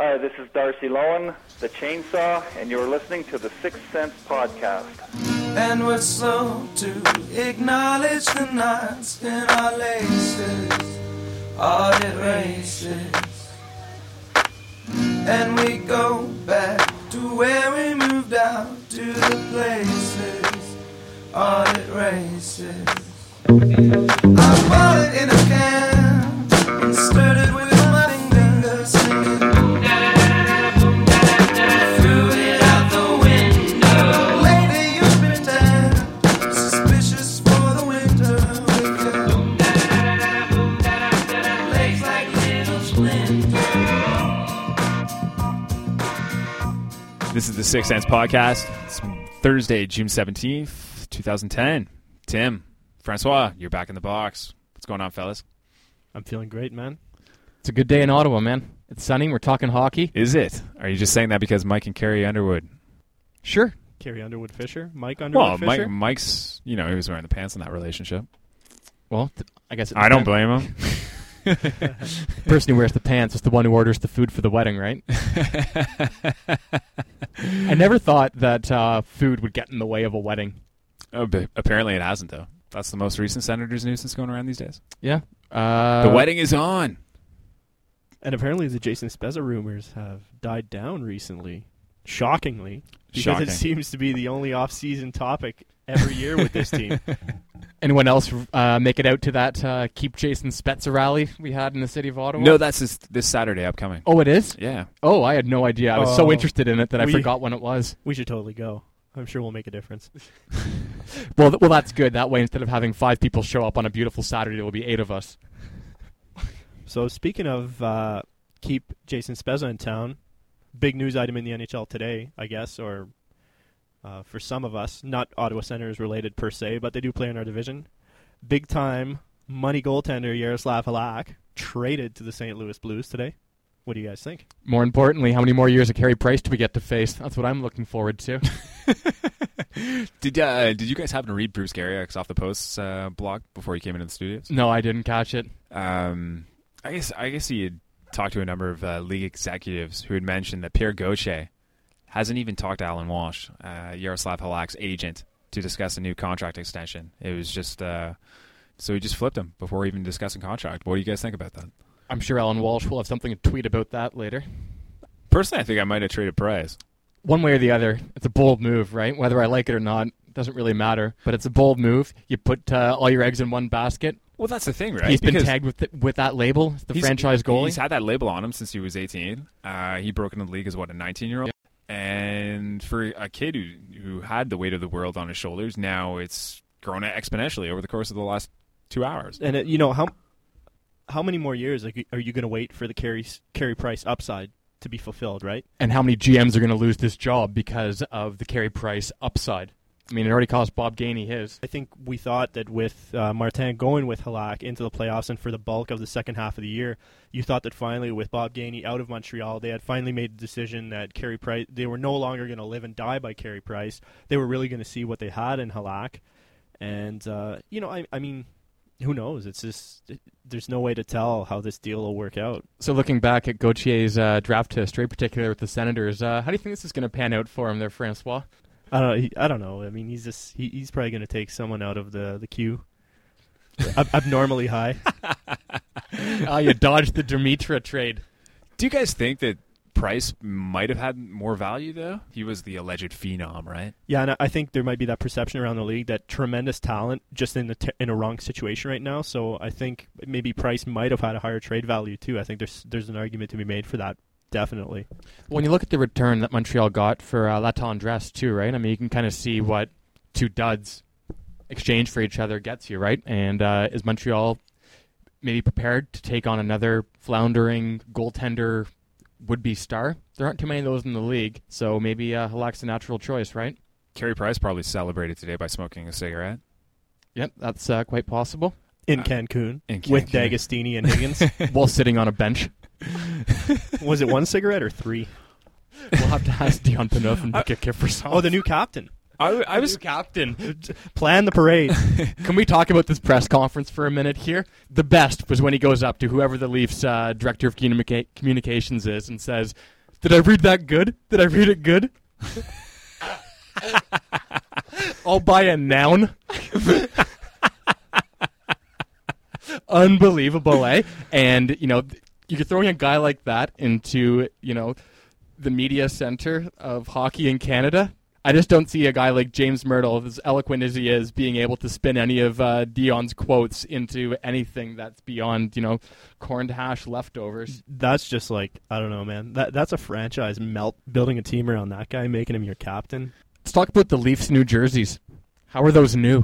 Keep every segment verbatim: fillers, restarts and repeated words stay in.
Hi, this is Darcy Lowen, the Chainsaw, and you're listening to the Sixth Sense Podcast. And we're slow to acknowledge the knots in our laces, audit races. And we go back to where we moved out to the places, audit races. I bought it in a can and stirred it with my fingers, singing. This is the Sixth Sense Podcast. It's Thursday, June seventeenth, twenty ten. Tim, Francois, you're back in the box. What's going on, fellas? I'm feeling great, man. It's a good day in Ottawa, man. It's sunny. We're talking hockey. Is it? Are you just saying that because Mike and Carrie Underwood? Sure. Carrie Underwood Fisher? Mike Underwood well, Fisher? Mike, Mike's, you know, he was wearing the pants in that relationship. Well, th- I guess it I don't blame him. The person who wears the pants is the one who orders the food for the wedding, right? I never thought that uh, food would get in the way of a wedding. Oh, but apparently it hasn't, though. That's the most recent Senators news that's going around these days. Yeah. Uh, the wedding is on. And apparently the Jason Spezza rumors have died down recently. Shockingly. Because Shocking. it seems to be the only off-season topic every year with this team. Anyone else uh, make it out to that uh, Keep Jason Spezza rally we had in the city of Ottawa? No, that's this, this Saturday upcoming. Oh, it is? Yeah. Oh, I had no idea. I was Oh. so interested in it that I We- forgot when it was. We should totally go. I'm sure we'll make a difference. Well, th- well, that's good. That way, instead of having five people show up on a beautiful Saturday, there will be eight of us. So speaking of uh, keep Jason Spezza in town, big news item in the N H L today, I guess, or uh, for some of us, not Ottawa Senators related per se, but they do play in our division. Big time money goaltender Yaroslav Halak traded to the Saint Louis Blues today. What do you guys think? More importantly, how many more years of Carey Price do we get to face? That's what I'm looking forward to. did uh, Did you guys happen to read Bruce Garriock's Off the Post's uh, blog before he came into the studios? No, I didn't catch it. Um, I guess I guess he had talked to a number of uh, league executives who had mentioned that Pierre Gauthier hasn't even talked to Alan Walsh, uh, Yaroslav Halak's agent, to discuss a new contract extension. It was just uh, so he just flipped him before even discussing contract. What do you guys think about that? I'm sure Alan Walsh will have something to tweet about that later. Personally, I think I might have traded Price. One way or the other, it's a bold move, right? Whether I like it or not, it doesn't really matter. But it's a bold move. You put uh, all your eggs in one basket. Well, that's the thing, right? He's been Because tagged with the, with that label, the he's- franchise goalie. He's had that label on him since he was eighteen. Uh, he broke into the league as, what, a nineteen-year-old? Yep. And for a kid who, who had the weight of the world on his shoulders, now it's grown exponentially over the course of the last two hours. And it, you know how how many more years like, are you going to wait for the Carey Carey Price upside to be fulfilled? Right? And how many G Ms are going to lose this job because of the Carey Price upside? I mean, it already cost Bob Gainey his. I think we thought that with uh, Martin going with Halak into the playoffs and for the bulk of the second half of the year, you thought that finally with Bob Gainey out of Montreal, they had finally made the decision that Carey Price, they were no longer going to live and die by Carey Price. They were really going to see what they had in Halak. And, uh, you know, I, I mean, who knows? It's just, it, there's no way to tell how this deal will work out. So looking back at Gauthier's uh, draft history, particularly with the Senators, uh, how do you think this is going to pan out for him there, Francois? I don't. He, I don't know. I mean, he's just. He, he's probably going to take someone out of the the queue. Ab- abnormally high. uh, you dodged the Dimitra trade. Do you guys think that Price might have had more value, though? He was the alleged phenom, right? Yeah, and I think there might be that perception around the league that tremendous talent just in the t- in a wrong situation right now. So I think maybe Price might have had a higher trade value too. I think there's there's an argument to be made for that. Definitely. When you look at the return that Montreal got for uh, La Tendresse too, right? I mean, you can kind of see what two duds exchange for each other gets you, right? And uh, is Montreal maybe prepared to take on another floundering goaltender would-be star? There aren't too many of those in the league, so maybe uh, Halak's a natural choice, right? Carey Price probably celebrated today by smoking a cigarette. Yep, that's uh, quite possible. In Cancun, in Cancun. With D'Agostini and Higgins. While sitting on a bench. Was it one cigarette or three? We'll have to ask Dion Phaneuf and Mika Kifferson. Oh, the new captain. I, I was New captain. Plan the parade. Can we talk about this press conference for a minute here? The best was when he goes up to whoever the Leafs uh, director of communica- communications is and says, "Did I read that good? Did I read it good?" All by a noun. Unbelievable, eh? And, you know, you're throwing a guy like that into, you know, the media center of hockey in Canada. I just don't see a guy like James Myrtle, as eloquent as he is, being able to spin any of uh, Dion's quotes into anything that's beyond, you know, corned hash leftovers. That's just like, I don't know, man. That That's a franchise melt, building a team around that guy, making him your captain. Let's talk about the Leafs' new jerseys. How are those new?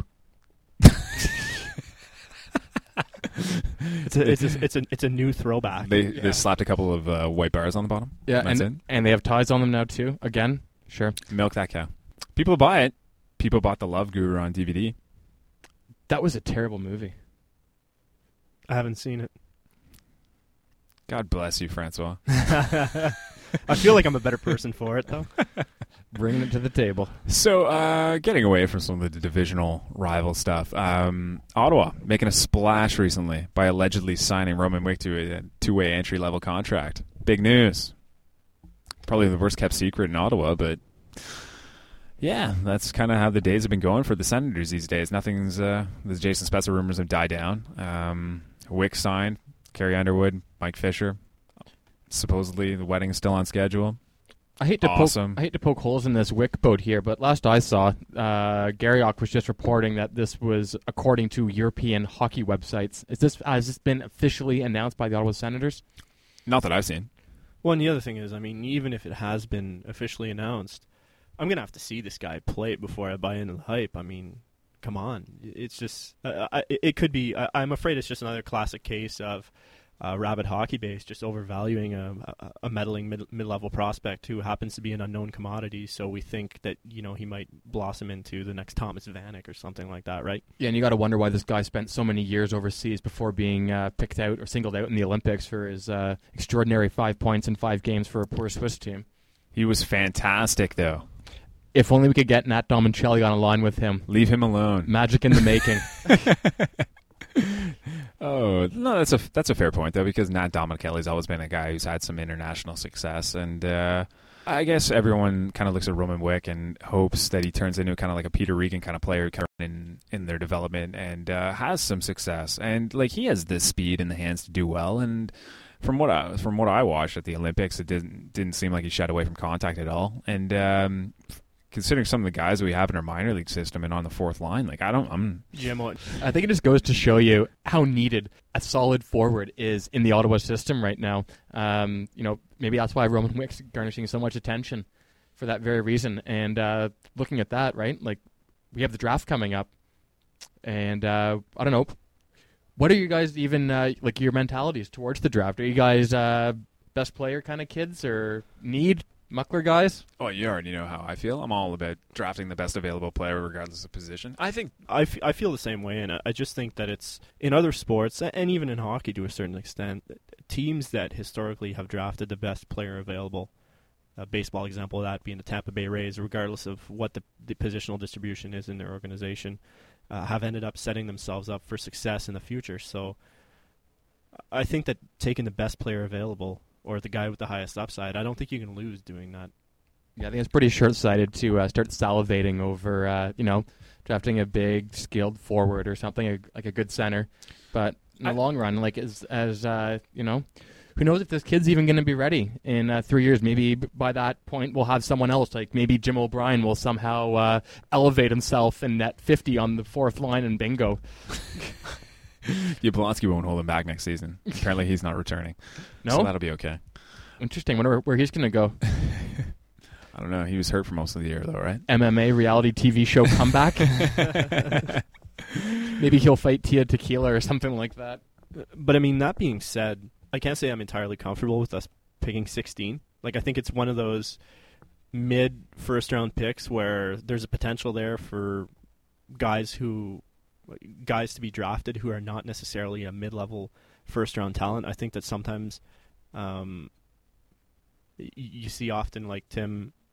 It's a, it's a, it's a, it's a new throwback. They Yeah. they slapped a couple of uh, white bars on the bottom. Yeah, That's and, it. and they have ties on them now, too. Again, sure. Milk that cow. People buy it. People bought The Love Guru on D V D. That was a terrible movie. I haven't seen it. God bless you, Francois. I feel like I'm a better person for it, though. Bringing it to the table. So, uh, getting away from some of the divisional rival stuff, um, Ottawa making a splash recently by allegedly signing Roman Wick to a two-way entry-level contract. Big news. Probably the worst-kept secret in Ottawa, but yeah, that's kind of how the days have been going for the Senators these days. Nothing's, uh, the Jason Spezza rumors have died down. Um, Wick signed, Carrie Underwood, Mike Fisher. Supposedly the wedding's still on schedule. I hate to Awesome. poke, I hate to poke holes in this Wick boat here, but last I saw, uh, Garriock was just reporting that this was according to European hockey websites. Is this has this been officially announced by the Ottawa Senators? Not that I've seen. Well, and the other thing is, I mean, even if it has been officially announced, I'm going to have to see this guy play it before I buy into the hype. I mean, come on. It's just, uh, I, it could be, I, I'm afraid it's just another classic case of uh, rabid hockey base just overvaluing a, a, a meddling mid, mid-level prospect who happens to be an unknown commodity. So we think that, you know, he might blossom into the next Thomas Vanek or something like that, right? Yeah, and you got to wonder why this guy spent so many years overseas before being uh, picked out or singled out in the Olympics for his uh, extraordinary five points in five games for a poor Swiss team. He was fantastic, though. If only we could get Nat Domicelli on a line with him. Leave him alone. Magic in the making. Oh, no, that's a that's a fair point, though, because Nat Domicelli's always been a guy who's had some international success, and uh, I guess everyone kind of looks at Roman Wick and hopes that he turns into kind of like a Peter Regan kind of player in in their development and uh, has some success, and like he has the speed in the hands to do well, and from what I from what I watched at the Olympics, it didn't didn't seem like he shied away from contact at all, and um, considering some of the guys we have in our minor league system and on the fourth line, like I don't, I'm Jim, what? I think it just goes to show you how needed a solid forward is in the Ottawa system right now. Um, you know, maybe that's why Roman Wick's garnishing so much attention for that very reason. And uh, looking at that, right, like we have the draft coming up, and uh, I don't know, what are you guys even uh, like your mentalities towards the draft? Are you guys uh, best player kind of kids or need Muckler guys? Oh, you already know how I feel. I'm all about drafting the best available player regardless of position. I think I, f- I feel the same way, and I- I just think that it's in other sports, a- and even in hockey to a certain extent, teams that historically have drafted the best player available, a baseball example of that being the Tampa Bay Rays, regardless of what the, the positional distribution is in their organization, uh, have ended up setting themselves up for success in the future. So I think that taking the best player available or the guy with the highest upside, I don't think you can lose doing that. Yeah, I think it's pretty short-sighted to uh, start salivating over, uh, you know, drafting a big, skilled forward or something, a, like a good center. But in the I, long run, like as, as uh, you know, who knows if this kid's even going to be ready in uh, three years? Maybe by that point we'll have someone else. Like maybe Jim O'Brien will somehow uh, elevate himself and net fifty on the fourth line and bingo. Yablonsky won't hold him back next season. Apparently he's not returning. No? So that'll be okay. Interesting. Wonder where, where he's going to go. I don't know. He was hurt for most of the year, though, right? M M A reality T V show comeback. Maybe he'll fight Tia Tequila or something like that. But I mean, that being said, I can't say I'm entirely comfortable with us picking sixteen. Like, I think it's one of those mid first round picks where there's a potential there for guys who guys to be drafted who are not necessarily a mid level first round talent. I think that sometimes um, y- you see often like Tim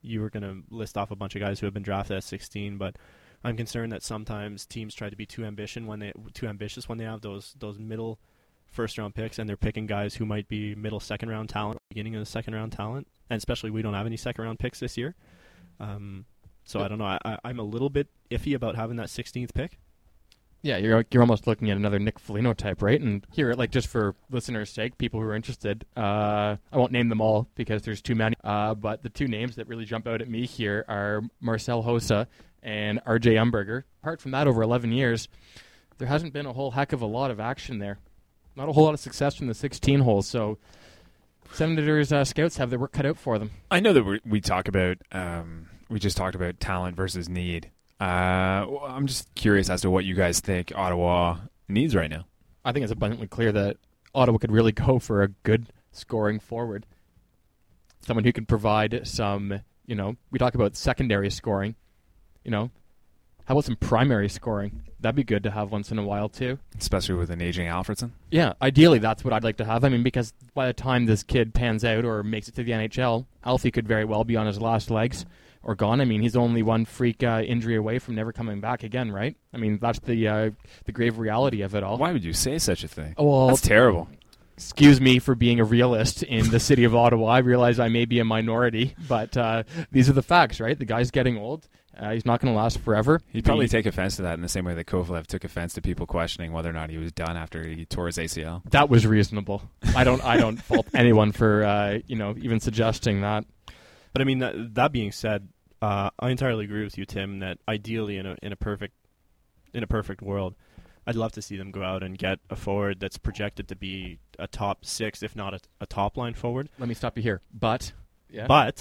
you were going to list off a bunch of guys who have been drafted at sixteen, but I'm concerned that sometimes teams try to be too ambition when they too ambitious when they have those those middle first round picks, and they're picking guys who might be middle second round talent, beginning of the second round talent, and especially we don't have any second round picks this year. Um, so I don't know. I, I, I'm a little bit iffy about having that sixteenth pick. Yeah, you're you're almost looking at another Nick Foligno type, right? And here, like, just for listeners' sake, people who are interested, uh, I won't name them all because there's too many. Uh, but the two names that really jump out at me here are Marcel Hossa and R J Umberger. Apart from that, over eleven years, there hasn't been a whole heck of a lot of action there. Not a whole lot of success from the sixteen holes. So Senators uh, scouts have their work cut out for them. I know that we we talk about um, we just talked about talent versus need. Uh, I'm just curious as to what you guys think Ottawa needs right now. I think it's abundantly clear that Ottawa could really go for a good scoring forward. Someone who can provide some, you know, we talk about secondary scoring. You know, how about some primary scoring? That'd be good to have once in a while, too. Especially with an aging Alfredson. Yeah, ideally that's what I'd like to have. I mean, because by the time this kid pans out or makes it to the N H L, Alfie could very well be on his last legs or gone. I mean, he's only one freak uh, injury away from never coming back again, right? I mean, that's the uh, the grave reality of it all. Why would you say such a thing? Oh, well, that's terrible. Excuse me for being a realist in the city of Ottawa. I realize I may be a minority, but uh, these are the facts, right? The guy's getting old. Uh, he's not going to last forever. He'd probably take offense to that in the same way that Kovalev took offense to people questioning whether or not he was done after he tore his A C L. That was reasonable. I don't I don't fault anyone for uh, you know even suggesting that. But I mean, that, that being said, uh, I entirely agree with you, Tim, that ideally in a in a perfect in a perfect world, I'd love to see them go out and get a forward that's projected to be a top six, if not a, a top line forward. Let me stop you here. But yeah. But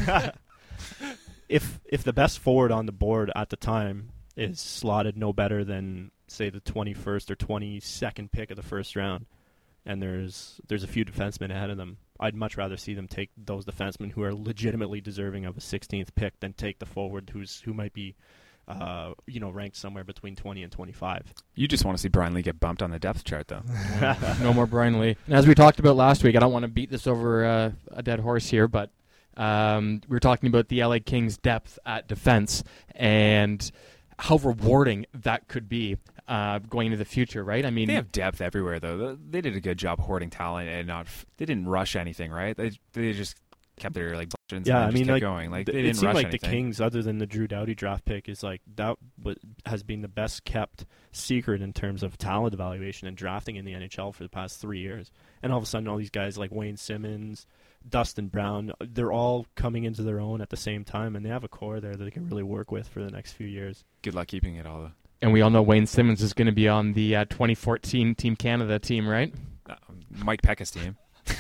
if if the best forward on the board at the time is slotted no better than, say, the twenty-first or twenty-second pick of the first round, and there's there's a few defensemen ahead of them, I'd much rather see them take those defensemen who are legitimately deserving of a sixteenth pick than take the forward who's who might be uh, you know ranked somewhere between twenty and twenty-five. You just want to see Brian Lee get bumped on the depth chart, though. No more Brian Lee. And as we talked about last week, I don't want to beat this over uh, a dead horse here, but Um, we were talking about the L A Kings' depth at defense and how rewarding that could be uh, going into the future, right? I mean, they have depth everywhere, though. They did a good job hoarding talent and not. They didn't rush anything, right? They they just kept their like budgets yeah, and I mean, just kept like, going. Like th- they it didn't seemed rush like anything. the Kings, other than the Drew Doughty draft pick, is like that w- has been the best kept secret in terms of talent evaluation and drafting in the N H L for the past three years. And all of a sudden, all these guys like Wayne Simmons, Dustin Brown, they're all coming into their own at the same time, and they have a core there that they can really work with for the next few years. Good luck keeping it all, though. And we all know Wayne Simmons is going to be on the uh, twenty fourteen Team Canada team, right? Uh, Mike Pekka's team.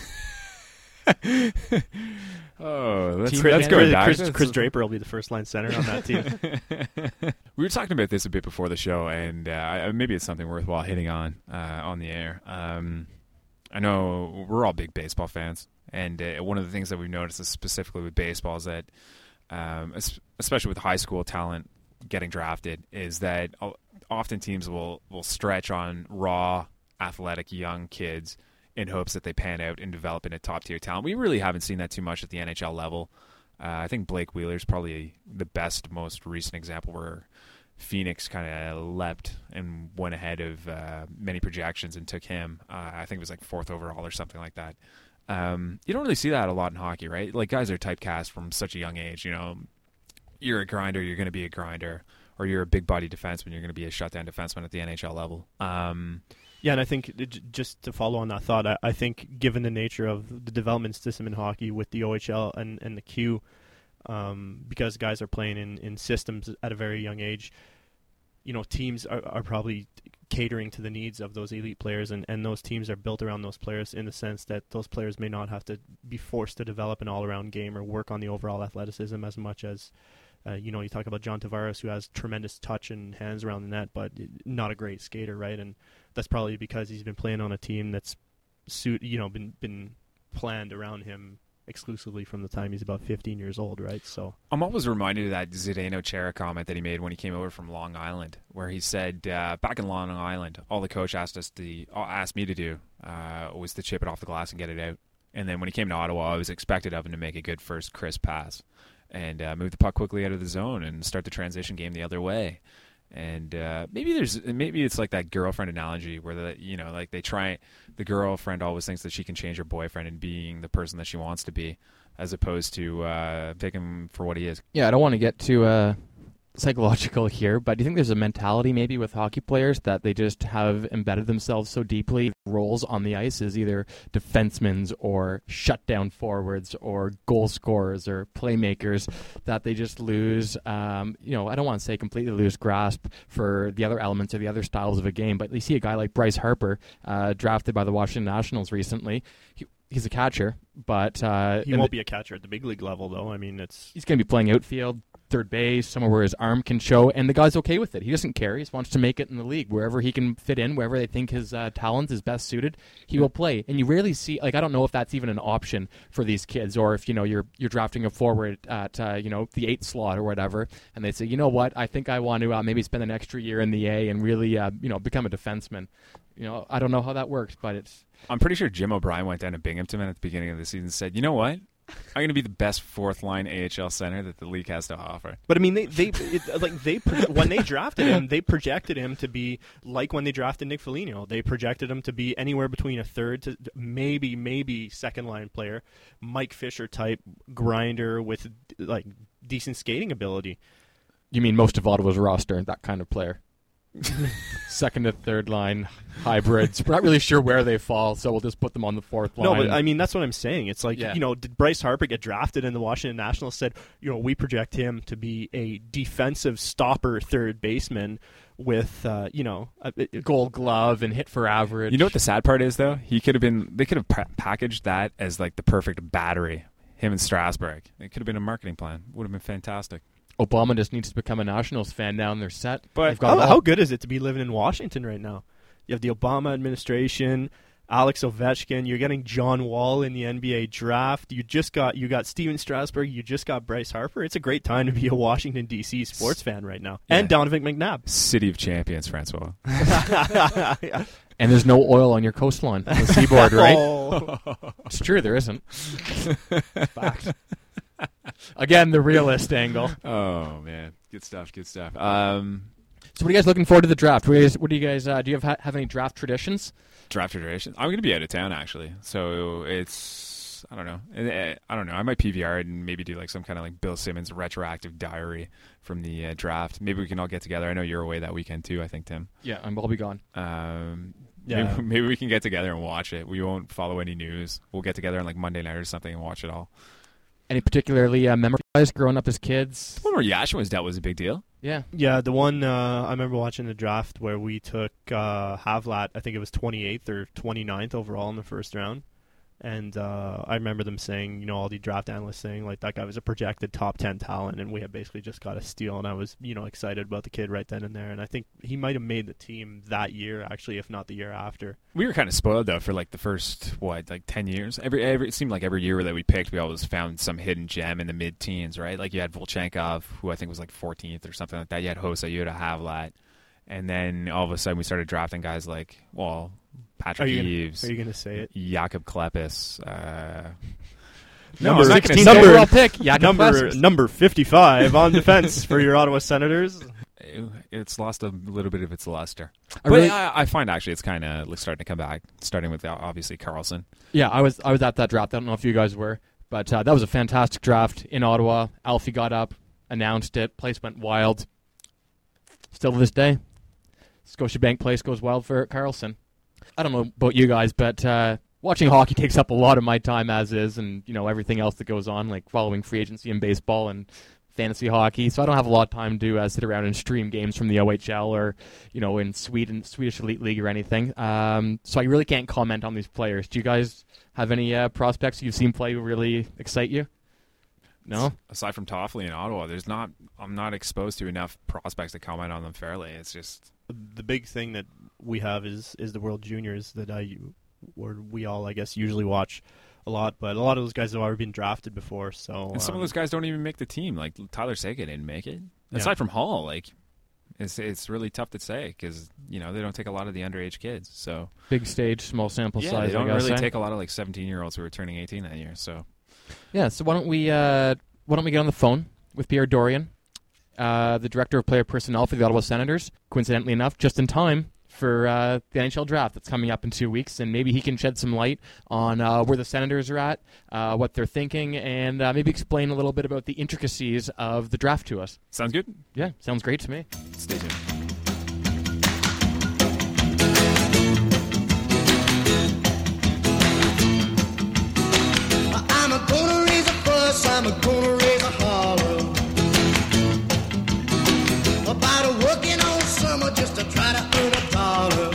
oh, that's, Team that's Canada. going back. Chris, Chris Draper will be the first line center on that team. We were talking about this a bit before the show, and uh, maybe it's something worthwhile hitting on uh, on the air. Um, I know we're all big baseball fans, and uh, one of the things that we've noticed is specifically with baseball is that, um, especially with high school talent getting drafted, is that often teams will, will stretch on raw, athletic young kids in hopes that they pan out and develop into top-tier talent. We really haven't seen that too much at the N H L level. Uh, I think Blake Wheeler's probably the best, most recent example where Phoenix kind of leapt and went ahead of uh, many projections and took him. Uh, I think it was like fourth overall or something like that. Um, you don't really see that a lot in hockey, right? Like guys are typecast from such a young age. You know, you're a grinder, you're going to be a grinder, or you're a big body defenseman, you're going to be a shutdown defenseman at the N H L level. Um, Yeah, and I think it, just to follow on that thought, I, I think given the nature of the development system in hockey with the O H L and, and the Q, um, because guys are playing in, in systems at a very young age, you know, teams are, are probably catering to the needs of those elite players, and, and those teams are built around those players in the sense that those players may not have to be forced to develop an all-around game or work on the overall athleticism as much as, uh, you know, you talk about John Tavares, who has tremendous touch and hands around the net, but not a great skater, right? And that's probably because he's been playing on a team that's, suit, you know, been been planned around him exclusively from the time he's about fifteen years old, right? So I'm always reminded of that Zdeno Chara comment that he made when he came over from Long Island, where he said, uh, back in Long Island, all the coach asked us to asked me to do uh, was to chip it off the glass and get it out. And then when he came to Ottawa, I was expected of him to make a good first crisp pass. and uh, move the puck quickly out of the zone and start the transition game the other way. And uh, maybe there's maybe it's like that girlfriend analogy where the you know like they try the girlfriend always thinks that she can change her boyfriend and being the person that she wants to be, as opposed to uh, take him for what he is. Yeah, I don't want to get too uh, psychological here, but do you think there's a mentality maybe with hockey players that they just have embedded themselves so deeply? Roles on the ice is either defensemen or shutdown forwards or goal scorers or playmakers that they just lose, um, you know, I don't want to say completely lose grasp for the other elements or the other styles of a game, but you see a guy like Bryce Harper, uh, drafted by the Washington Nationals recently. He, He's a catcher, but uh, he won't be a catcher at the big league level, though. I mean, it's he's going to be playing outfield, third base, somewhere where his arm can show, and the guy's okay with it. He doesn't care. He just wants to make it in the league. Wherever he can fit in, wherever they think his uh, talent is best suited, he will play. And you rarely see, like, I don't know if that's even an option for these kids, or if, you know, you're you're drafting a forward at, uh, you know, the eighth slot or whatever, and they say, you know what, I think I want to uh, maybe spend an extra year in the A and really, uh, you know, become a defenseman. You know, I don't know how that works, but it's... I'm pretty sure Jim O'Brien went down to Binghamton at the beginning of the season and said, you know what? I'm going to be the best fourth-line A H L center that the league has to offer. But I mean, they they it, like they when they drafted him, they projected him to be like when they drafted Nick Foligno. They projected him to be anywhere between a third to maybe maybe second-line player, Mike Fisher type grinder with like decent skating ability. You mean most of Ottawa's roster, that kind of player? Second to third line hybrids. We're not really sure where they fall, so we'll just put them on the fourth line. No, but I mean, that's what I'm saying. It's like, yeah. you know, did Bryce Harper get drafted and the Washington Nationals said, you know, we project him to be a defensive stopper third baseman with, uh, you know, a, a Gold Glove and hit for average. You know what the sad part is, though? He could have been. They could have pa- packaged that as like the perfect battery. Him and Strasburg. It could have been a marketing plan. Would have been fantastic. Obama just needs to become a Nationals fan now, and they're set. But They've got how, all- how good is it to be living in Washington right now? You have the Obama administration, Alex Ovechkin. You're getting John Wall in the N B A draft. You just got you got Steven Strasburg. You just got Bryce Harper. It's a great time to be a Washington D C sports fan right now. Yeah. And Donovan McNabb. City of champions, Francois. And there's no oil on your coastline, on the seaboard, right? Oh. It's true, there isn't. Fact. Again, the realist angle. Oh man, good stuff. Good stuff. Um, So, what are you guys looking forward to the draft? What do you guys? What do you guys uh, do you have have any draft traditions? draft tradition. I'm going to be out of town actually, so it's I don't know. I don't know. I might P V R and maybe do like some kind of like Bill Simmons retroactive diary from the uh, draft. Maybe we can all get together. I know you're away that weekend too. I think Tim. Yeah, I'm I'll be gone. Um, Yeah. maybe, maybe we can get together and watch it. We won't follow any news. We'll get together on like Monday night or something and watch it all. Any particularly uh, memorable guys growing up as kids? Well, where Yashin was dealt was a big deal. Yeah. Yeah, the one uh, I remember watching the draft where we took uh, Havlat, I think it was twenty-eighth or twenty-ninth overall in the first round. And uh, I remember them saying, you know, all the draft analysts saying, like, that guy was a projected top ten talent, and we had basically just got a steal, and I was, you know, excited about the kid right then and there. And I think he might have made the team that year, actually, if not the year after. We were kind of spoiled, though, for, like, the first, what, like ten years? Every, every It seemed like every year that we picked, we always found some hidden gem in the mid-teens, right? Like, you had Volchenkov, who I think was, like, fourteenth or something like that. You had Hossa, you had Havlat. And then all of a sudden we started drafting guys like, well, Patrick Are you Eves. Gonna, are you going to say it? Jakob Klepis. Uh, No, I'm not gonna sixteenth say it. overall pick. Jakob number Klepis. number fifty-five on defense for your Ottawa Senators. It's lost a little bit of its luster. I but really- I, I find actually it's kind of starting to come back, starting with uh, obviously Carlson. Yeah, I was I was at that draft. I don't know if you guys were, but uh, that was a fantastic draft in Ottawa. Alfie got up, announced it. Place went wild. Still to this day, Scotiabank Place goes wild for Carlson. I don't know about you guys, but uh, watching hockey takes up a lot of my time as is, and you know everything else that goes on, like following free agency in baseball and fantasy hockey. So I don't have a lot of time to uh, sit around and stream games from the O H L or you know in Sweden, Swedish Elite League or anything. Um, so I really can't comment on these players. Do you guys have any uh, prospects you've seen play who really excite you? No. Aside from Toffoli in Ottawa, there's not. I'm not exposed to enough prospects to comment on them fairly. It's just The big thing that we have is is the World Juniors that I, or we all, I guess, usually watch a lot. But a lot of those guys have already been drafted before. So and some um, of those guys don't even make the team. Like Tyler Seguin didn't make it. Yeah. Aside from Hall, like it's it's really tough to say because you know they don't take a lot of the underage kids. So Big stage, small sample yeah, size. they don't I guess, really eh? take a lot of like seventeen year olds who are turning eighteen that year. So Yeah, so why don't we uh, why don't we get on the phone with Pierre Dorion, uh, the Director of Player Personnel for the Ottawa Senators, coincidentally enough, just in time for uh, the N H L draft that's coming up in two weeks, and maybe he can shed some light on uh, where the Senators are at, uh, what they're thinking, and uh, maybe explain a little bit about the intricacies of the draft to us. Sounds good? Yeah, sounds great to me. Stay tuned. I'm a gonna raise a fuss, I'm a gonna raise a holler about a working all summer just to try to earn a dollar.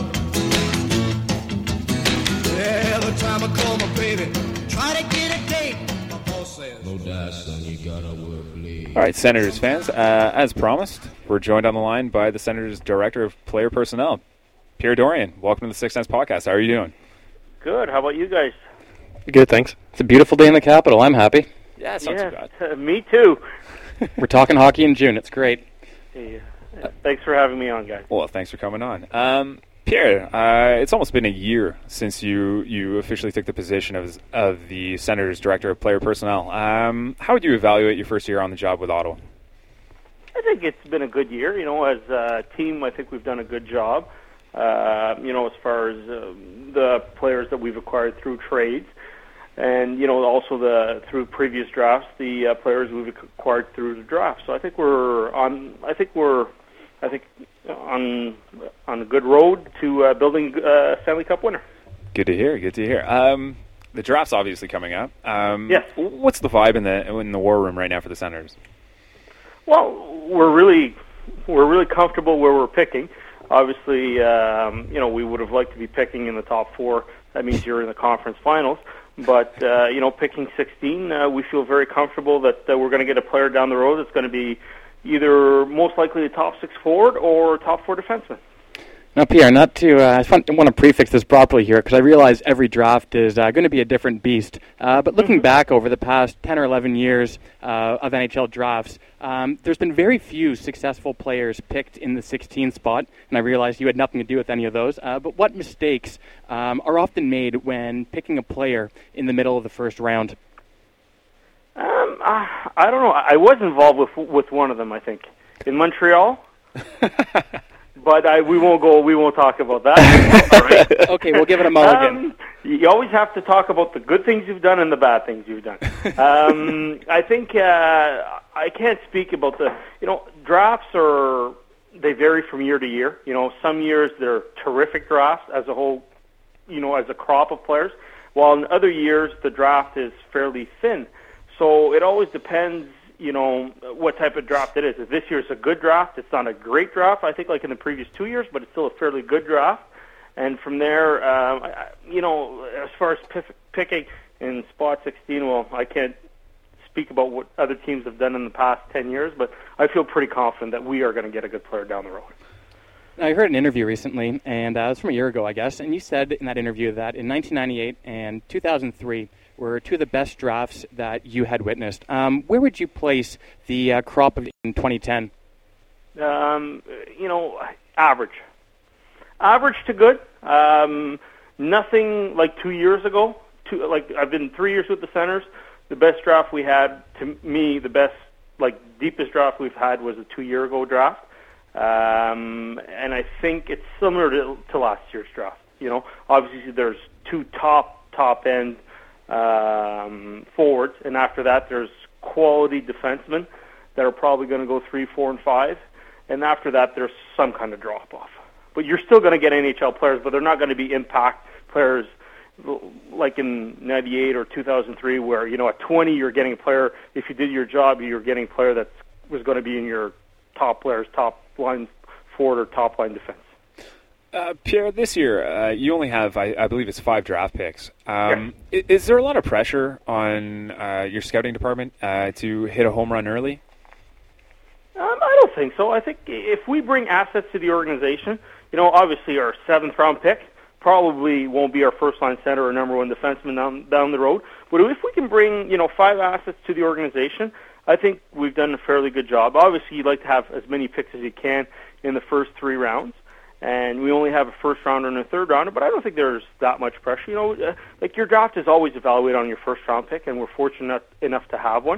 Every time I call my baby, try to get a date, my boss says, no dice, son, you gotta work late. All right, Senators fans, uh, as promised, we're joined on the line by the Senators Director of Player Personnel, Pierre Dorion. Welcome to the Sixth Sense Podcast. How are you doing? Good. How about you guys? Good, thanks. It's a beautiful day in the capital. I'm happy. Yeah, it's not yeah, too bad. uh, me too. We're talking hockey in June. It's great. Yeah. Uh, thanks for having me on, guys. Well, thanks for coming on. Um, Pierre, uh, it's almost been a year since you, you officially took the position of of the Senators Director of Player Personnel. Um, how would you evaluate your first year on the job with Ottawa? I think it's been a good year. You know, as a team, I think we've done a good job. Uh, you know, as far as uh, the players that we've acquired through trades, and you know, also the through previous drafts, the uh, players we've acquired through the draft. So I think we're on. I think we're. I think on on a good road to uh, building a Stanley Cup winner. Good to hear. Good to hear. Um, the draft's obviously coming up. Um, yes. What's the vibe in the in the war room right now for the Senators? Well, we're really we're really comfortable where we're picking. Obviously, um, you know, we would have liked to be picking in the top four. That means you're in the conference finals. But, uh, you know, picking sixteen, uh, we feel very comfortable that uh, we're going to get a player down the road that's going to be either most likely a top six forward or top four defenseman. Now, Pierre, not to, uh, I want to prefix this properly here because I realize every draft is uh, going to be a different beast. Uh, but looking back over the past ten or eleven years uh, of N H L drafts, um, there's been very few successful players picked in the sixteen spot, and I realize you had nothing to do with any of those. Uh, but what mistakes um, are often made when picking a player in the middle of the first round? Um, I, I don't know. I was involved with with one of them, I think, in Montreal. But I, we won't go. We won't talk about that. All right. Okay, we'll give it a mulligan. Um, you always have to talk about the good things you've done and the bad things you've done. Um, I think uh, I can't speak about the. You know, drafts are they vary from year to year. You know, some years they're terrific drafts as a whole. You know, as a crop of players, while in other years the draft is fairly thin. So it always depends. You know, what type of draft it is. If this year's a good draft, it's not a great draft, I think, like in the previous two years, but it's still a fairly good draft. And from there, um, I, you know, as far as p- picking in spot sixteen, well, I can't speak about what other teams have done in the past ten years, but I feel pretty confident that we are going to get a good player down the road. I heard an interview recently, and uh, it was from a year ago, I guess, and you said in that interview that in nineteen ninety-eight and two thousand three were two of the best drafts that you had witnessed. Um, where would you place the uh, crop of in twenty ten? Um, you know, average. Average to good. Um, nothing like two years ago. Two, like I've been three years with the Senators. The best draft we had, to me, the best, like deepest draft we've had was a two-year ago draft. Um, and I think it's similar to, to last year's draft. You know, obviously there's two top, top end um, forwards, and after that there's quality defensemen that are probably going to go three, four, and five, and after that there's some kind of drop-off. But you're still going to get N H L players, but they're not going to be impact players like in ninety-eight or two thousand three where, you know, at twenty you're getting a player, if you did your job, you're getting a player that was going to be in your top players, top line forward or top line defense. Uh, Pierre, this year uh, you only have, I, I believe it's five draft picks. Um, yes. is, is there a lot of pressure on uh, your scouting department uh, to hit a home run early? Um, I don't think so. I think if we bring assets to the organization, you know, obviously our seventh round pick probably won't be our first line center or number one defenseman down, down the road. But if we can bring, you know, five assets to the organization, I think we've done a fairly good job. Obviously, you'd like to have as many picks as you can in the first three rounds. And we only have a first rounder and a third rounder, but I don't think there's that much pressure. You know, uh, like your draft is always evaluated on your first round pick, and we're fortunate enough to have one.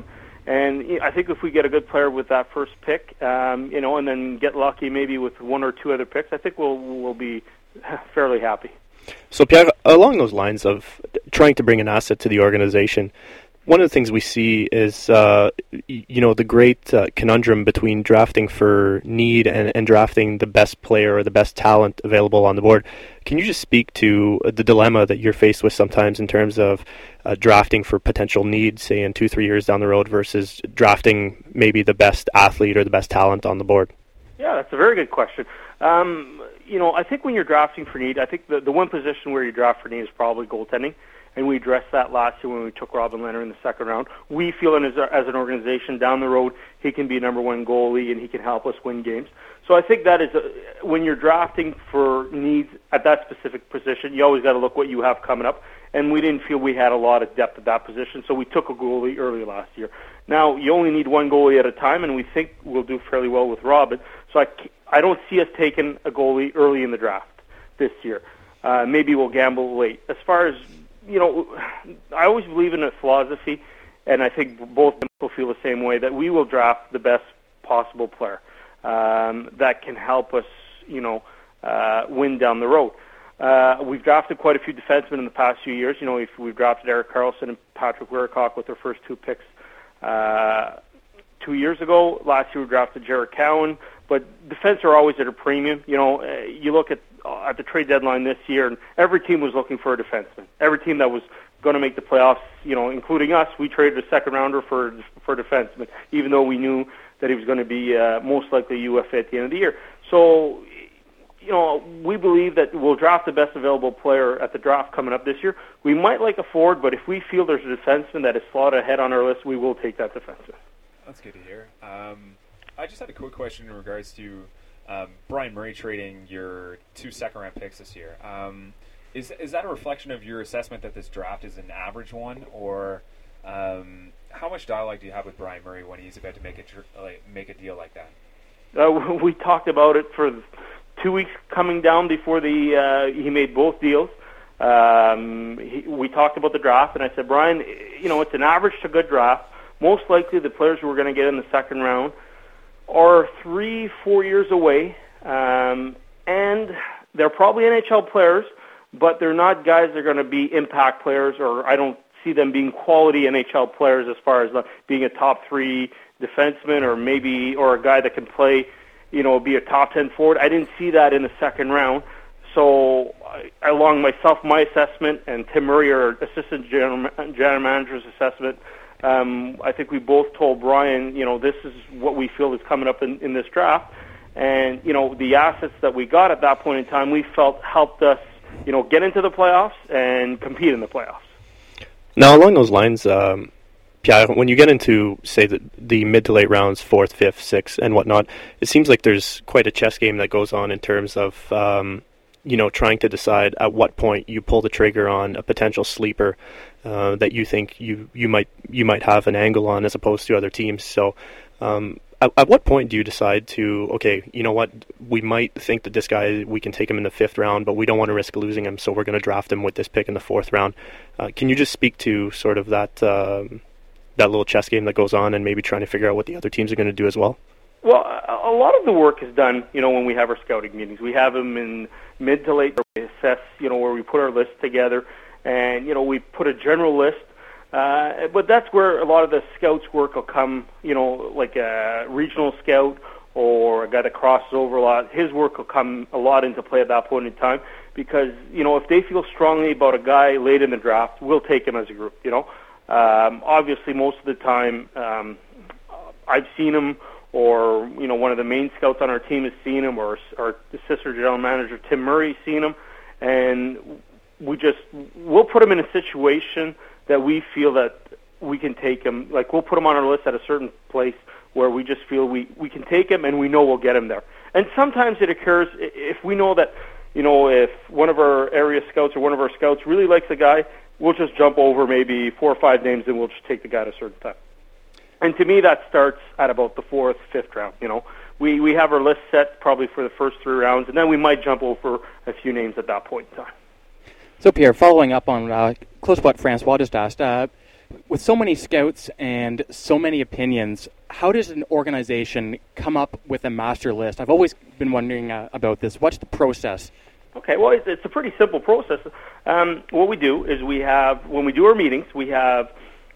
And I think if we get a good player with that first pick, um, you know, and then get lucky maybe with one or two other picks, I think we'll we'll be fairly happy. So, Pierre, along those lines of trying to bring an asset to the organization, one of the things we see is, uh, you know, the great uh, conundrum between drafting for need and, and drafting the best player or the best talent available on the board. Can you just speak to the dilemma that you're faced with sometimes in terms of uh, drafting for potential need, say in two, three years down the road, versus drafting maybe the best athlete or the best talent on the board? Yeah, that's a very good question. Um, you know, I think when you're drafting for need, I think the, the one position where you draft for need is probably goaltending. And we addressed that last year when we took Robin Lehner in the second round. We feel as, as an organization down the road, he can be a number one goalie and he can help us win games. So I think that is, a, when you're drafting for needs at that specific position, you always got to look what you have coming up. And we didn't feel we had a lot of depth at that position, so we took a goalie early last year. Now, you only need one goalie at a time, and we think we'll do fairly well with Robin. So I, I don't see us taking a goalie early in the draft this year. Uh, maybe we'll gamble late. As far as You know, I always believe in a philosophy, and I think both people feel the same way, that we will draft the best possible player um, that can help us, you know, uh, win down the road. Uh, we've drafted quite a few defensemen in the past few years. You know, we've, we've drafted Erik Karlsson and Patrick Wiercock with their first two picks uh, two years ago. Last year we drafted Jared Cowan. But defense are always at a premium. You know, uh, you look at uh, at the trade deadline this year, and every team was looking for a defenseman. Every team that was going to make the playoffs, you know, including us, we traded a second rounder for for a defenseman, even though we knew that he was going to be uh, most likely U F A at the end of the year. So, you know, we believe that we'll draft the best available player at the draft coming up this year. We might like a forward, but if we feel there's a defenseman that is slotted ahead on our list, we will take that defenseman. That's good to hear. Um, I just had a quick question in regards to um, Brian Murray trading your two second-round picks this year. Um, is is that a reflection of your assessment that this draft is an average one, or um, how much dialogue do you have with Brian Murray when he's about to make a tr- like, make a deal like that? Uh, we talked about it for two weeks coming down before the uh, he made both deals. Um, he, we talked about the draft, and I said, Brian, you know, it's an average to good draft. Most likely, the players who we're going to get in the second round are three, four years away, um, and they're probably N H L players, but they're not guys that are going to be impact players, or I don't see them being quality N H L players as far as uh, being a top three defenseman, or maybe or a guy that can play, you know, be a top ten forward. I didn't see that in the second round. So, I, along myself, my assessment, and Tim Murray, our assistant general, general manager's assessment, Um, I think we both told Brian, you know, this is what we feel is coming up in, in this draft. And, you know, the assets that we got at that point in time, we felt helped us, you know, get into the playoffs and compete in the playoffs. Now, along those lines, um, Pierre, when you get into, say, the, the mid to late rounds, fourth, fifth, sixth, and whatnot, it seems like there's quite a chess game that goes on in terms of, um, you know, trying to decide at what point you pull the trigger on a potential sleeper uh, that you think you, you might you might have an angle on as opposed to other teams. So um, at, at what point do you decide to, okay, you know what, we might think that this guy, we can take him in the fifth round, but we don't want to risk losing him, so we're going to draft him with this pick in the fourth round. Uh, can you just speak to sort of that, um, that little chess game that goes on and maybe trying to figure out what the other teams are going to do as well? Well, a lot of the work is done, you know, when we have our scouting meetings. We have them in mid to late, we assess, you know, where we put our list together, and, you know, we put a general list. Uh, but that's where a lot of the scouts' work will come, you know, like a regional scout or a guy that crosses over a lot. His work will come a lot into play at that point in time because, you know, if they feel strongly about a guy late in the draft, we'll take him as a group, you know. Um, obviously, most of the time, um, I've seen him, or, you know, one of the main scouts on our team has seen him, or our assistant general manager, Tim Murray, seen him, and we just, we'll put him in a situation that we feel that we can take him, like we'll put him on our list at a certain place where we just feel we, we can take him and we know we'll get him there. And sometimes it occurs if we know that, you know, if one of our area scouts or one of our scouts really likes a guy, we'll just jump over maybe four or five names and we'll just take the guy at a certain time. And to me, that starts at about the fourth, fifth round. You know, we we have our list set probably for the first three rounds, and then we might jump over a few names at that point in time. So, Pierre, following up on uh, close what Francois just asked, uh, with so many scouts and so many opinions, how does an organization come up with a master list? I've always been wondering uh, about this. What's the process? Okay, well, it's, it's a pretty simple process. Um, what we do is we have, when we do our meetings, we have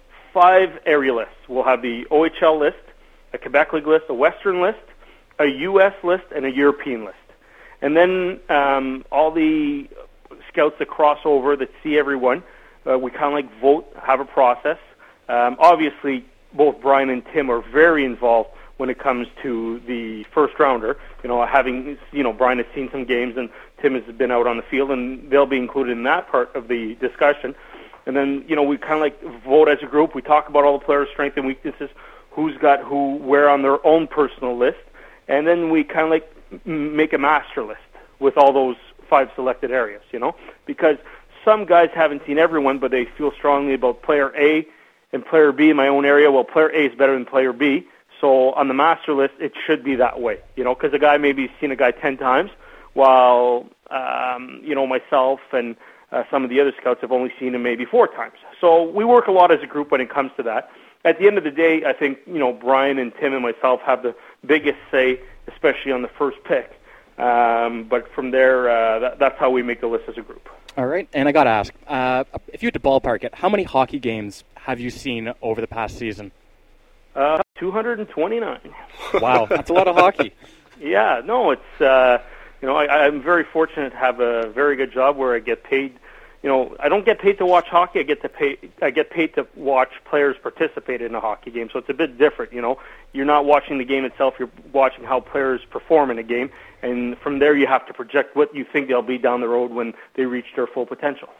five area lists. We'll have the O H L list, a Quebec League list, a Western list, a U S list, and a European list. And then um, all the scouts that cross over, that see everyone, uh, we kind of like vote, have a process. Um, obviously, both Brian and Tim are very involved when it comes to the first rounder. You know, having, you know, Brian has seen some games and Tim has been out on the field, and they'll be included in that part of the discussion. And then, you know, we kind of like vote as a group. We talk about all the players' strengths and weaknesses, who's got who, where on their own personal list. And then we kind of like make a master list with all those five selected areas, you know, because some guys haven't seen everyone, but they feel strongly about player A and player B in my own area. Well, player A is better than player B. So on the master list, it should be that way, you know, because a guy maybe seen a guy ten times, while, um, you know, myself and uh, some of the other scouts have only seen him maybe four times. So we work a lot as a group when it comes to that. At the end of the day, I think, you know, Brian and Tim and myself have the biggest say, especially on the first pick. Um, but from there, uh, that, that's how we make the list as a group. All right, and I got to ask, uh, if you had to ballpark it, how many hockey games have you seen over the past season? Uh, two hundred twenty-nine. Wow, that's a lot of hockey. Yeah, no, it's, uh, you know, I, I'm very fortunate to have a very good job where I get paid. You know, I don't get paid to watch hockey. I get to pay. I get paid to watch players participate in a hockey game. So it's a bit different. You know, you're not watching the game itself. You're watching how players perform in a game, and from there you have to project what you think they'll be down the road when they reach their full potential.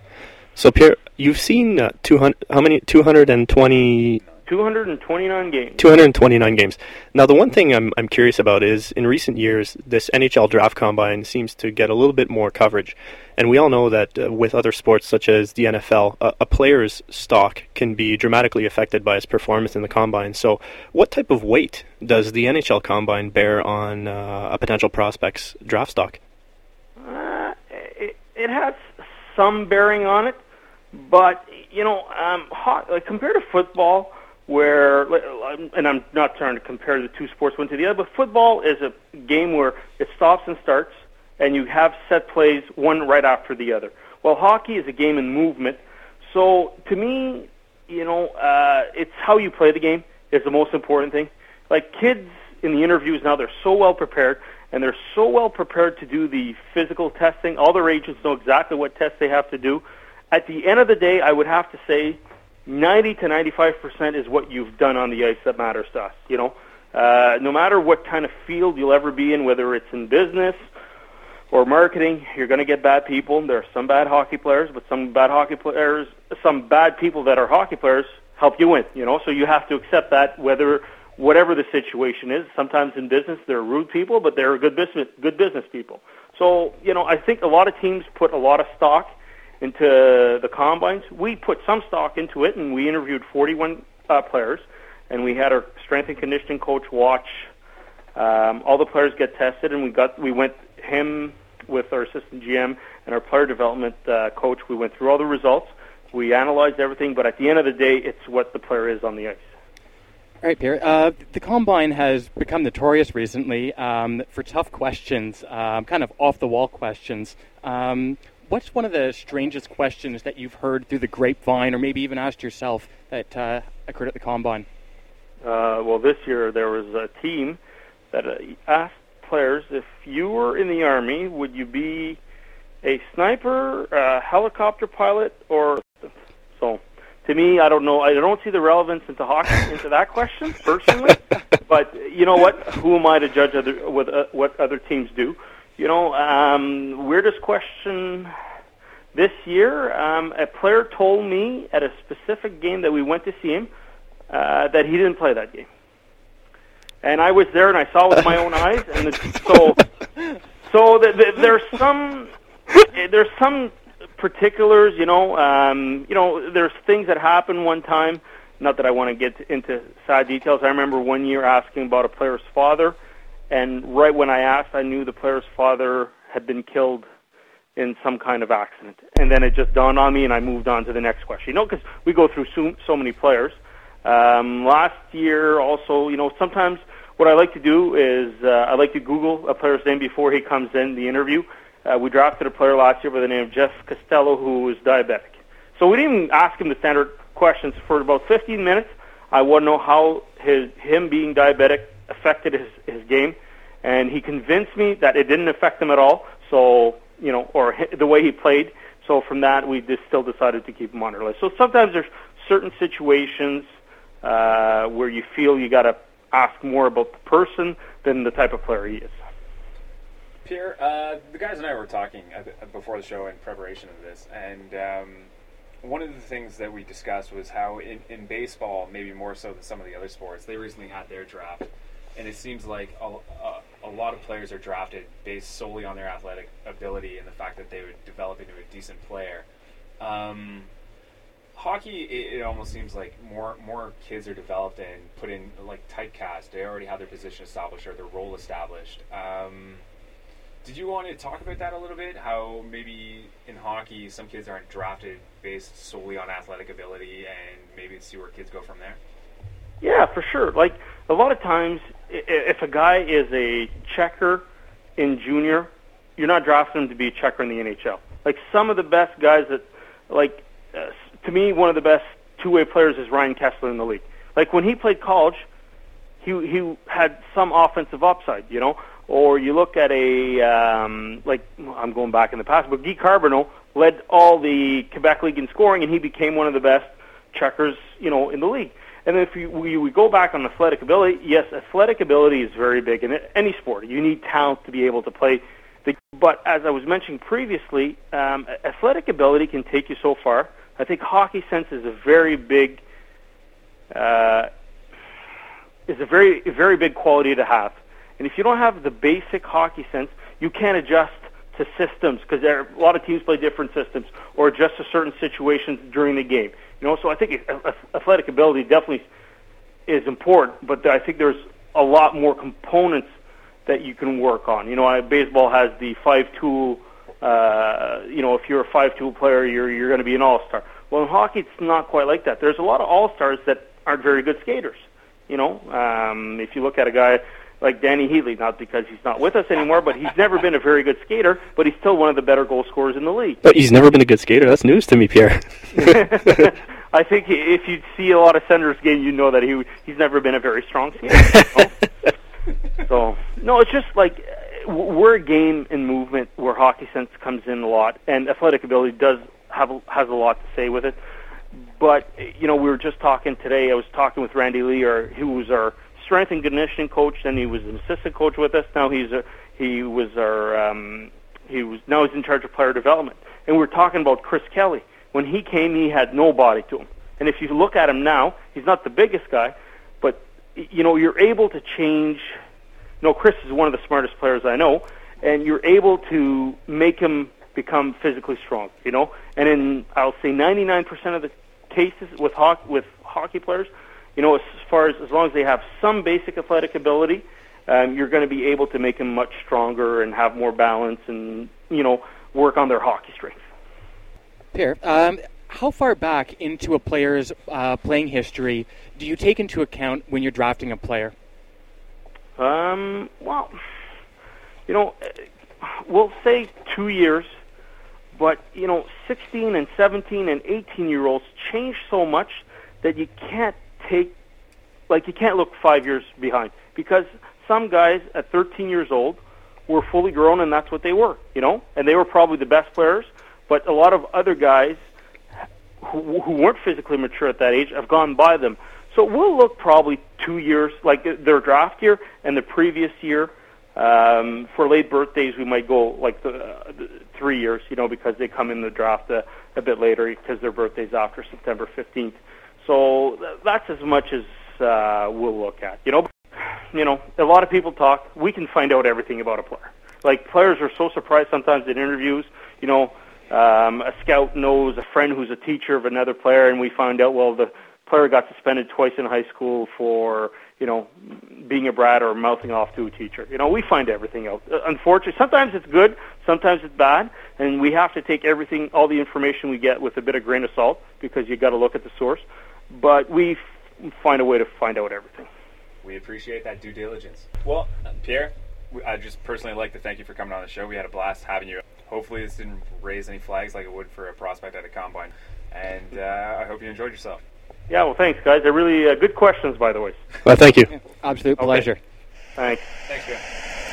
So Pierre, you've seen uh, two hundred. How many? Two hundred and twenty. two hundred twenty-nine games. two hundred twenty-nine games. Now, the one thing I'm I'm curious about is, in recent years, this N H L Draft Combine seems to get a little bit more coverage. And we all know that uh, with other sports such as the N F L, uh, a player's stock can be dramatically affected by his performance in the Combine. So what type of weight does the N H L Combine bear on uh, a potential prospect's draft stock? Uh, it, it has some bearing on it. But, you know, um, hot, like compared to football, where, and I'm not trying to compare the two sports one to the other, but football is a game where it stops and starts, and you have set plays one right after the other. Well, hockey is a game in movement. So to me, you know, uh, it's how you play the game is the most important thing. Like kids in the interviews now, they're so well prepared, and they're so well prepared to do the physical testing. All their agents know exactly what tests they have to do. At the end of the day, I would have to say ninety to ninety-five percent is what you've done on the ice that matters to us. You know, uh, no matter what kind of field you'll ever be in, whether it's in business or marketing, you're going to get bad people. There are some bad hockey players, but some bad hockey players, some bad people that are hockey players help you win. You know, so you have to accept that, whether whatever the situation is. Sometimes in business, they're rude people, but they're good business good business people. So, you know, I think a lot of teams put a lot of stock into the combines. We put some stock into it, and we interviewed forty-one uh, players, and we had our strength and conditioning coach watch um, all the players get tested, and we got we went him with our assistant G M and our player development uh, coach. We went through all the results. We analyzed everything, but at the end of the day, it's what the player is on the ice. All right, Pierre. Uh, the Combine has become notorious recently um, for tough questions, um, kind of off-the-wall questions. Um, what's one of the strangest questions that you've heard through the grapevine, or maybe even asked yourself, that uh, occurred at the Combine? Uh, well, this year there was a team that uh, asked players, if you were in the Army, would you be a sniper, a helicopter pilot, or... So, to me, I don't know. I don't see the relevance into hockey into that question personally. But you know what? Who am I to judge other, what, uh, what other teams do? You know, um, weirdest question this year. Um, a player told me at a specific game that we went to see him uh, that he didn't play that game, and I was there and I saw with my own eyes. And the, so, so the, the, there's some there's some. particulars, you know, um, you know, there's things that happened one time, not that I want to get into sad details. I remember one year asking about a player's father, and right when I asked, I knew the player's father had been killed in some kind of accident. And then it just dawned on me, and I moved on to the next question. You know, because we go through so, so many players. Um, last year also, you know, sometimes what I like to do is uh, I like to Google a player's name before he comes in the interview. Uh, we drafted a player last year by the name of Jeff Costello, who was diabetic. So we didn't even ask him the standard questions for about fifteen minutes. I want to know how his him being diabetic affected his, his game, and he convinced me that it didn't affect him at all. So, you know, or the way he played. So from that, we just still decided to keep him on our list. So sometimes there's certain situations uh, where you feel you got to ask more about the person than the type of player he is. Pierre, uh, the guys and I were talking before the show in preparation of this, and um, one of the things that we discussed was how in, in baseball, maybe more so than some of the other sports, they recently had their draft, and it seems like a, a, a lot of players are drafted based solely on their athletic ability and the fact that they would develop into a decent player. Um, hockey, it, it almost seems like more more kids are developed and put in like typecast. They already have their position established or their role established. Um, Did you want to talk about that a little bit? How maybe in hockey some kids aren't drafted based solely on athletic ability, and maybe see where kids go from there? Yeah, for sure. Like a lot of times, if a guy is a checker in junior, you're not drafting him to be a checker in the N H L. Like some of the best guys that, like uh, to me, one of the best two-way players is Ryan Kesler in the league. Like when he played college, he he had some offensive upside, you know. Or you look at a, um, like, I'm going back in the past, but Guy Carbonneau led all the Quebec League in scoring, and he became one of the best checkers, you know, in the league. And if you, we, we go back on athletic ability, yes, athletic ability is very big in any sport. You need talent to be able to play. The, but as I was mentioning previously, um, athletic ability can take you so far. I think hockey sense is a very big, uh, is a very, very big quality to have. And if you don't have the basic hockey sense, you can't adjust to systems because there a lot of teams play different systems or adjust to certain situations during the game. You know, so I think athletic ability definitely is important, but I think there's a lot more components that you can work on. You know, baseball has the five-tool. Uh, you know, if you're a five-tool player, you're you're going to be an all-star. Well, in hockey, it's not quite like that. There's a lot of all-stars that aren't very good skaters. You know, um, if you look at a guy like Danny Heatley, not because he's not with us anymore, but he's never been a very good skater, but he's still one of the better goal scorers in the league. But he's never been a good skater. That's news to me, Pierre. I think if you see a lot of Senators games, you know that he he's never been a very strong skater. You know? So, no, it's just like we're a game in movement where hockey sense comes in a lot, and athletic ability does have has a lot to say with it. But, you know, we were just talking today, I was talking with Randy Lee, or, who was our strength and conditioning coach, then he was an assistant coach with us. Now he's a, he was our um, he was now he's in charge of player development. And we we're talking about Chris Kelly. When he came, he had no body to him. And if you look at him now, he's not the biggest guy, but you know you're able to change. You know, Chris is one of the smartest players I know, and you're able to make him become physically strong. You know, and in I'll say ninety-nine percent of the cases with hockey with hockey players. You know, as far as as long as they have some basic athletic ability, um, you're going to be able to make them much stronger and have more balance and, you know, work on their hockey strength. Pierre, um, how far back into a player's uh, playing history do you take into account when you're drafting a player? Um, well, you know, we'll say two years, but, you know, sixteen and seventeen and eighteen-year-olds change so much that you can't take, like you can't look five years behind, because some guys at thirteen years old were fully grown and that's what they were, you know, and they were probably the best players, but a lot of other guys who, who weren't physically mature at that age have gone by them. So we'll look probably two years, like their draft year and the previous year. Um, for late birthdays, we might go like the, uh, the three years, you know, because they come in the draft a, a bit later because their birthday's after September fifteenth. So that's as much as uh, we'll look at. You know, you know, a lot of people talk. We can find out everything about a player. Like players are so surprised sometimes in interviews. You know, um, a scout knows a friend who's a teacher of another player, and we find out well the player got suspended twice in high school for, you know, being a brat or mouthing off to a teacher. You know, we find everything out. Uh, unfortunately, sometimes it's good, sometimes it's bad, and we have to take everything, all the information we get with a bit of grain of salt, because you got to look at the source. But we f- find a way to find out everything. We appreciate that due diligence. Well, uh, Pierre, I'd just personally like to thank you for coming on the show. We had a blast having you. Hopefully this didn't raise any flags like it would for a prospect at a combine. And uh, I hope you enjoyed yourself. Yeah, well, thanks, guys. They're really uh, good questions, by the way. Well, thank you. Yeah, absolute Okay. pleasure. Thanks. Thanks, Pierre.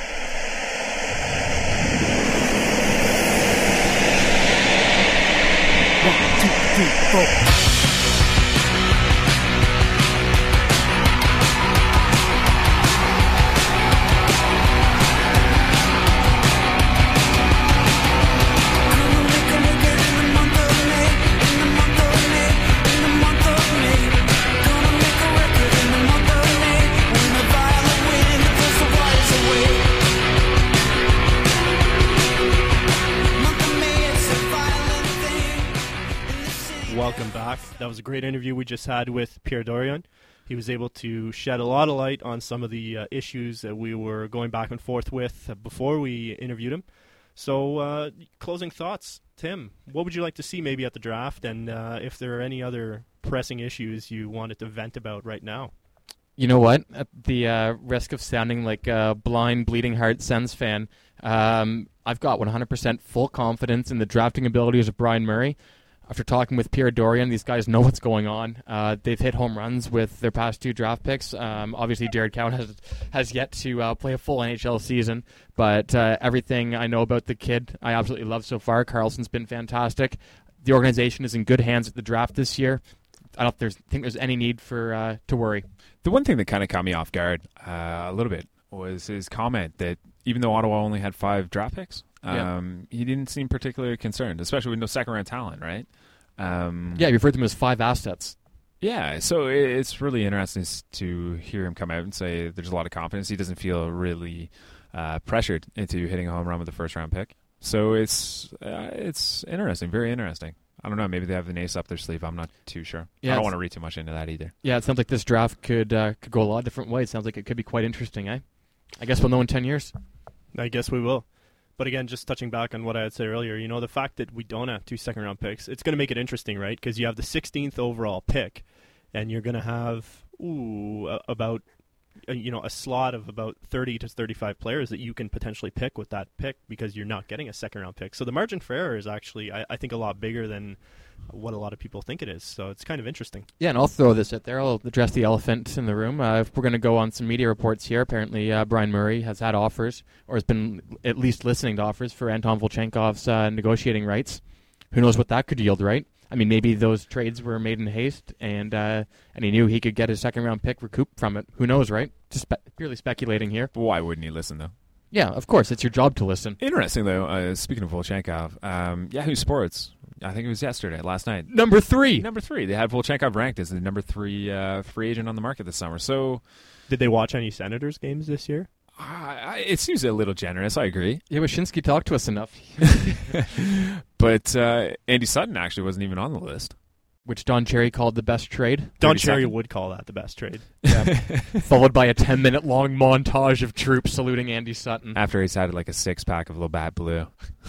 Welcome back. That was a great interview we just had with Pierre Dorion. He was able to shed a lot of light on some of the uh, issues that we were going back and forth with uh, before we interviewed him. So, uh, closing thoughts, Tim. What would you like to see maybe at the draft, and uh, if there are any other pressing issues you wanted to vent about right now? You know what? At the uh, risk of sounding like a blind, bleeding heart Sens fan, um, I've got one hundred percent full confidence in the drafting abilities of Brian Murray. After talking with Pierre Dorion, these guys know what's going on. Uh, they've hit home runs with their past two draft picks. Um, obviously, Jared Cowan has has yet to uh, play a full N H L season, but uh, everything I know about the kid, I absolutely love so far. Carlson's been fantastic. The organization is in good hands at the draft this year. I don't there's, think there's any need for uh, to worry. The one thing that kind of caught me off guard uh, a little bit was his comment that even though Ottawa only had five draft picks, um, yeah. he didn't seem particularly concerned, especially with no second-round talent, right? Um, yeah, you referred to him as five assets. Yeah, so it's really interesting to hear him come out and say there's a lot of confidence. He doesn't feel really uh, pressured into hitting a home run with the first-round pick. So it's uh, it's interesting, very interesting. I don't know, maybe they have an ace up their sleeve. I'm not too sure. Yeah, I don't want to read too much into that either. Yeah, it sounds like this draft could uh, could go a lot of different ways. It sounds like it could be quite interesting, eh? I guess we'll know in ten years. I guess we will. But again, just touching back on what I had said earlier, you know, the fact that we don't have two second-round picks, it's going to make it interesting, right? Because you have the sixteenth overall pick, and you're going to have, ooh, uh, about, uh, you know, a slot of about thirty to thirty-five players that you can potentially pick with that pick because you're not getting a second-round pick. So the margin for error is actually, I, I think, a lot bigger than what a lot of people think it is. So it's kind of interesting. Yeah, and I'll throw this out there. I'll address the elephant in the room. Uh, if we're going to go on some media reports here, apparently uh, Brian Murray has had offers, or has been at least listening to offers for Anton Volchenkov's uh, negotiating rights. Who knows what that could yield, right? I mean, maybe those trades were made in haste, and uh, and he knew he could get his second-round pick recouped from it. Who knows, right? Just spe- purely speculating here. Why wouldn't he listen, though? Yeah, of course. It's your job to listen. Interesting, though, uh, speaking of Volchenkov, um, Yahoo Sports, I think it was yesterday, last night. Number three. Number three. They had Volchenkov ranked as the number three uh, free agent on the market this summer. So, did they watch any Senators games this year? Uh, I, it seems a little generous, I agree. Yeah, Wyshynski talked to us enough. But uh, Andy Sutton actually wasn't even on the list. Which Don Cherry called the best trade. Don Cherry would call that the best trade. Yeah. Followed by a ten-minute long montage of troops saluting Andy Sutton. After he's had like a six-pack of Labatt Blue.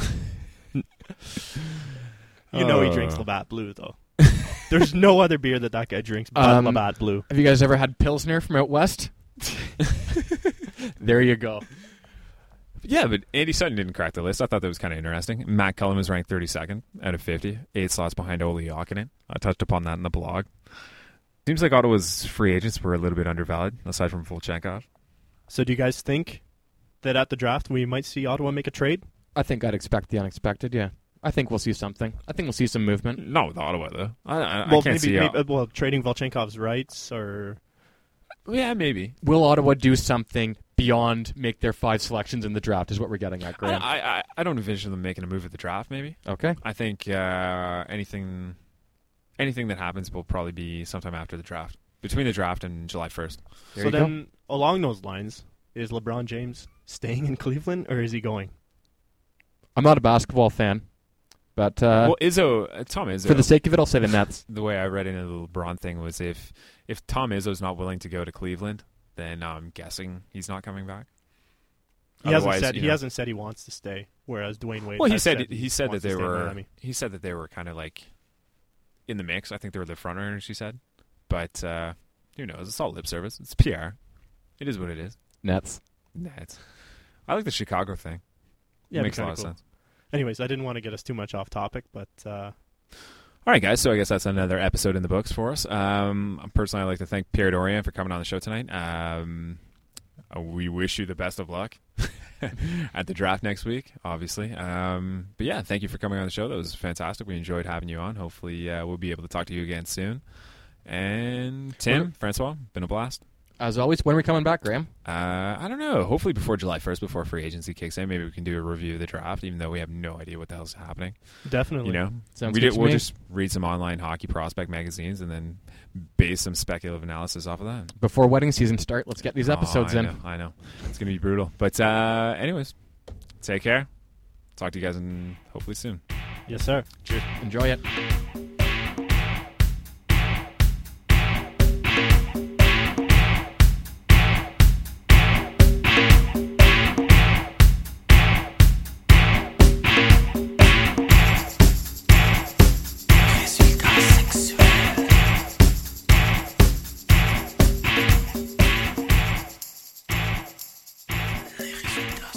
You know he drinks Labatt Blue, though. There's no other beer that that guy drinks but um, Labatt Blue. Have you guys ever had Pilsner from out west? There you go. Yeah, but Andy Sutton didn't crack the list. I thought that was kind of interesting. Matt Cullen was ranked thirty-second out of fifty, eight slots behind Olli Jokinen. I touched upon that in the blog. Seems like Ottawa's free agents were a little bit undervalued, aside from Volchenkov. So do you guys think that at the draft we might see Ottawa make a trade? I think I'd expect the unexpected, yeah. I think we'll see something. I think we'll see some movement. Not with Ottawa, though. I, I, well, I can't maybe, see maybe, how... well, trading Volchenkov's rights or... Yeah, maybe. Will Ottawa do something beyond make their five selections in the draft is what we're getting at, Graham. I, I, I don't envision them making a move at the draft, maybe. Okay. I think uh, anything anything that happens will probably be sometime after the draft. Between the draft and July first. There so you then, go. along those lines, is LeBron James staying in Cleveland or is he going? I'm not a basketball fan, But uh, well, Izzo, uh, Tom Izzo. for the sake of it, I'll say the Nets. The way I read into the LeBron thing was if if Tom Izzo's not willing to go to Cleveland, then I'm guessing he's not coming back. He hasn't Otherwise, said you he know- hasn't said he wants to stay. Whereas Dwayne Wade. Well, he has said he said that wants to they stay in were Miami. he said that they were kind of like in the mix. I think they were the front runners. He said, but uh, who knows? It's all lip service. It's P R. It is what it is. Nets. Nets. I like the Chicago thing. Yeah, It makes a kinda lot of cool. sense. Anyways, I didn't want to get us too much off topic, but uh, All right, guys. So I guess that's another episode in the books for us. Um, personally, I'd like to thank Pierre Dorian for coming on the show tonight. Um, uh, we wish you the best of luck at the draft next week, obviously. Um, but yeah, thank you for coming on the show. That was fantastic. We enjoyed having you on. Hopefully, uh, we'll be able to talk to you again soon. And Tim, Well- Francois, been a blast. As always, when are we coming back, Graham? Uh, I don't know. Hopefully before July first, before free agency kicks in, maybe we can do a review of the draft, even though we have no idea what the hell's happening. definitely. You know, Sounds we good do, to we'll me. just read some online hockey prospect magazines and then base some speculative analysis off of that. Before wedding season start, let's get these episodes oh, I in. Know, I know. It's going to be brutal. But uh, anyways, take care. Talk to you guys in hopefully soon. Yes, sir. Enjoy it. Les résultats